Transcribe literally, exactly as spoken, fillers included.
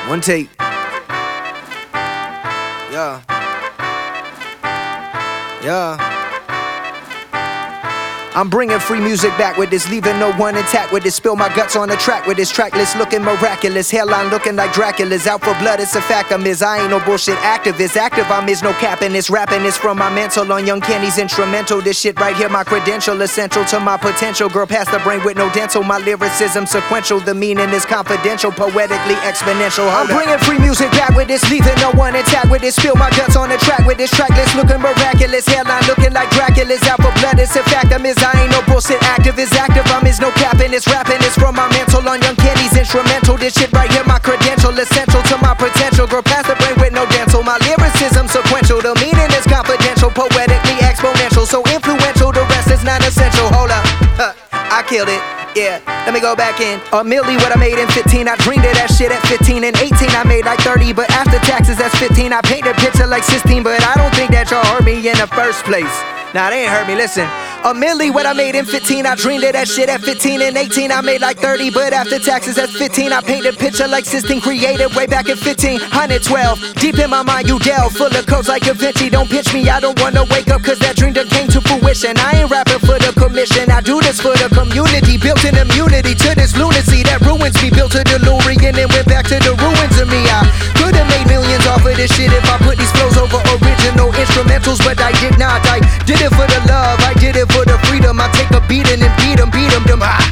One take. Yeah. Yeah. I'm bringing free music back with this, leaving no one intact with this. Spill my guts on the track with this track list looking miraculous. Hairline looking like Dracula's. Out for blood, it's a fact I'm is. I ain't no bullshit activist. Active I'm is, no capping this. Rapping is from my mental on Young Kenny's instrumental. This shit right here, my credential, essential to my potential. Girl past the brain with no dental. My lyricism sequential. The meaning is confidential, poetically exponential. Hold I'm bringing up. Free music back with this, leaving no one intact with this. Spill my guts on the track with this track list looking miraculous. Hairline looking like Dracula's. Out for blood, it's a fact I'm is. I ain't no bullshit activist. Active I'm is, no capping this. Rapping is from my mental on Young Kenny's instrumental. This shit right here, my credential, essential to my potential. Girl past the brain with no dental. My lyricism sequential. The meaning is confidential, poetically exponential. So influential, the rest is not essential. Hold up, huh, I killed it. Yeah, let me go back in. A milli what I made in fifteen. I dreamed of that shit at fifteen. And eighteen I made like thirty. But after taxes that's fifteen. I paint a picture like sixteen. But I don't think that y'all heard me in the first place. Nah, they ain't heard me, listen. A milli what I made in fifteen. I dreamed of that shit at fifteen. And eighteen I made like thirty. But after taxes that's fifteen. I paint a picture like sixteen. Created way back at fifteen. one twelve. Deep in my mind you delve. Full of codes like Da Vinci. Don't pitch me, I don't wanna wake up. Cause that dream done came to fruition. I ain't rapping for the commission. I do this for the community. Built an immunity to this lunacy that ruins me. Built a DeLorean and went back to the ruins of me. I could've made millions off of this shit if I put these flows over original instrumentals. But I did not. I did it for the love. I did it for the freedom. I take a beating and beat 'em, beat 'em, them. Ah.